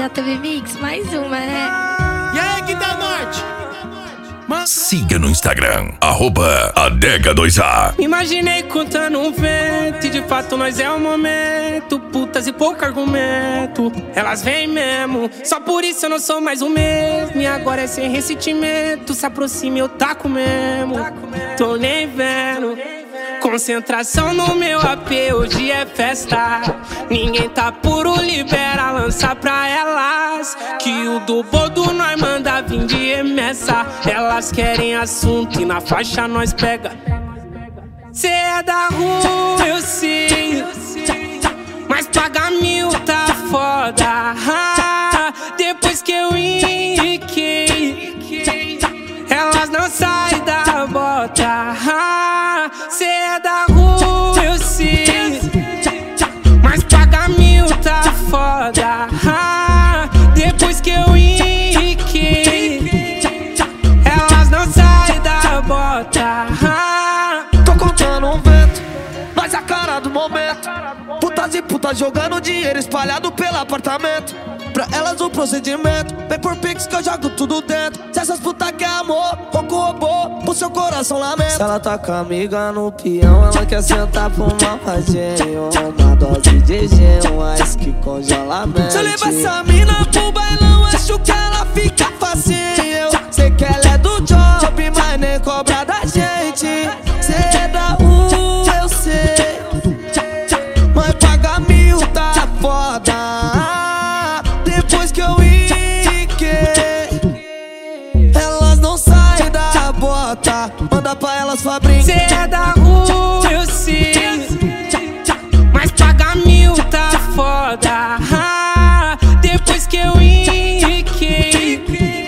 JB Mix, mais uma, né? E aí, que da Norte? Siga no Instagram, @adega2a. Imaginei contando um vento e de fato nós é o momento. Putas e pouco argumento, elas vêm mesmo. Só por isso eu não sou mais o mesmo. E agora é sem ressentimento. Se aproxima eu taco mesmo. Tô nem vendo. Concentração no meu AP, hoje é festa. Ninguém tá puro, libera, lança pra elas. Que o do bodo nós manda vir de remessa. Elas querem assunto e na faixa nós pega. Cê é da rua, eu sei, mas pagar 1000 tá foda. Depois que eu enriquei, elas não saem da bota. Cê é da rua, eu sei, mas pagar 1000 tá foda. Depois que eu enriquei, elas não saem da bota. Tô contando um vento, mas a cara do momento. Putas e putas jogando dinheiro espalhado pelo apartamento. Pra elas o procedimento, vem por pix que eu jogo tudo dentro. Se essas putas quer amor, rouco robô, pro seu coração lamento. Se ela tá com a amiga no peão, ela quer sentar pro malvadinho. Uma dose de gin, um ice que congela a mente. Se eu levar essa mina pro bailão, acho que ela fica facinho. Sei que ela é do job, mas nem cobra da gente. Cê é da rua, eu sei, mas paga 1000 tá foda. Depois que eu enriquei, elas não saem da bota. Manda pra elas, Fabrinho. Cê é da rua, eu sei, mas pagar 1000 tá foda. Depois que eu enriquei,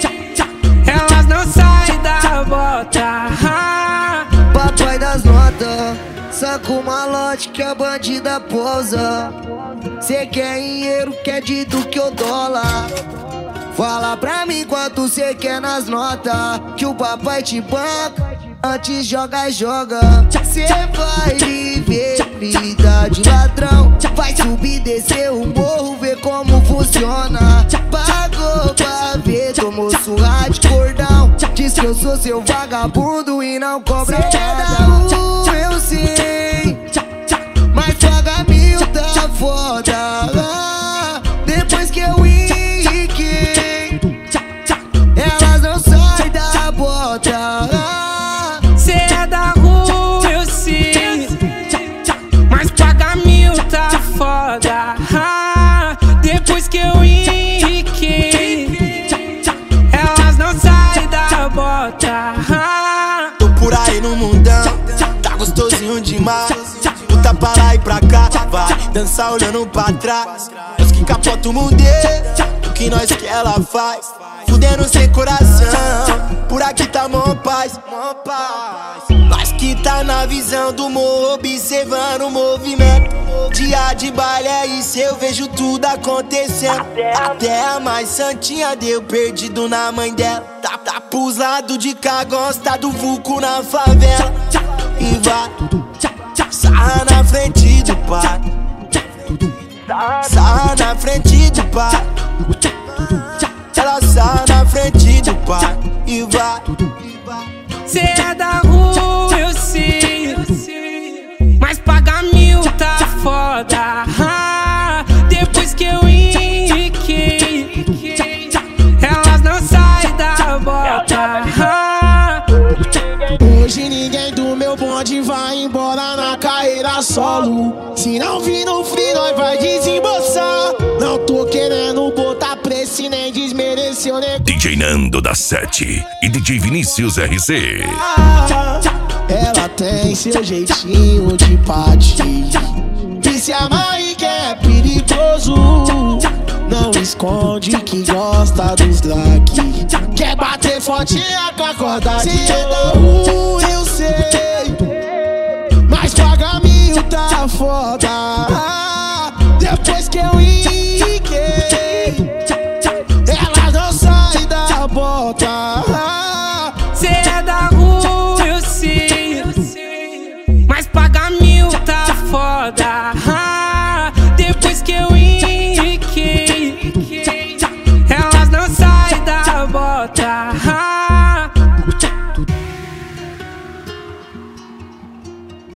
elas não saem da bota. Papai das notas, saca o malote que a bandida pousa. Cê quer dinheiro, quer de do que o dólar. Fala pra mim quanto cê quer nas notas, que o papai te banca, antes joga e joga. Cê vai viver vida de ladrão, vai subir, descer o morro, ver como funciona. Pagou pra ver, tomou surra de cordão. Diz que eu sou seu vagabundo e não cobra nada. Cê é da rua, eu sei, mas paga 1000 tá foda. Depois que eu enriquei, elas não saem da bota. Cê é da rua, eu sei, mas pagar 1000 tá foda. Depois que eu enriquei, elas não saem da bota. Tô por aí no mundão, tá gostosinho demais. Puta pra lá e pra cá, vai dançar olhando pra trás. Nós que capota o mundo, o que nós que ela faz. Fudendo sem coração, por aqui tá mó paz. Nós que tá na visão do morro, observando o movimento. Dia de baile é isso, eu vejo tudo acontecendo. Até a mais santinha deu perdido na mãe dela. Tá pros lados de cá, gosta do vulco na favela. E vai sarra na frente do pai, sarra na frente do pai. Ela sarra na frente do pai e vai. Cê é da rua, eu sei, mas pagar 1000 tá foda. Depois que eu enriquei, elas não saem da bota. Hoje ninguém do meu bonde vai embora na carreira solo. Se não vir no free, nós vai desembolsar. Não tô querendo botar preço e nem desmerecer o negócio. DJ Nando da 7 e DJ Vinícius RC. Ela tem seu jeitinho de partir e se amarre que é perigoso. Não esconde que gosta dos like, quer bater fortinha com a corda de ouro. Eu sei, mas paga 1000 tá foda. Depois que eu enriquei, ela não sai da bota.